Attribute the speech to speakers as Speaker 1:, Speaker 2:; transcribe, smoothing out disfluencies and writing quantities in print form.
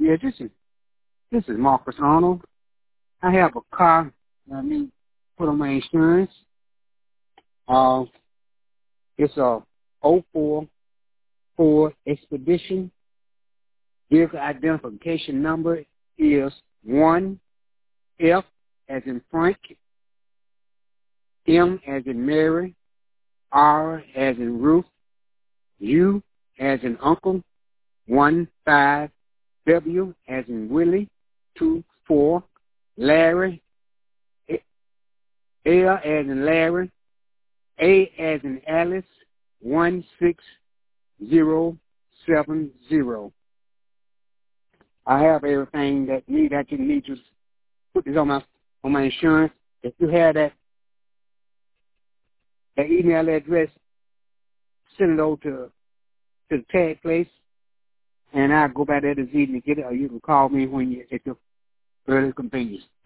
Speaker 1: Yeah, this is Marcus Arnold. I have a car that I need to put on my insurance. It's a '04 Ford Expedition. Vehicle identification number is 1F as in Frank, M as in Mary, R as in Ruth, U as in Uncle, 15, W as in Willie, 24, Larry, L as in Larry, A as in Alice, 16070. I have everything that I can need to put this on my insurance. If you have that email address, send it over to the tag place, and I'll go back there this evening to get it, or you can call me at your early convenience.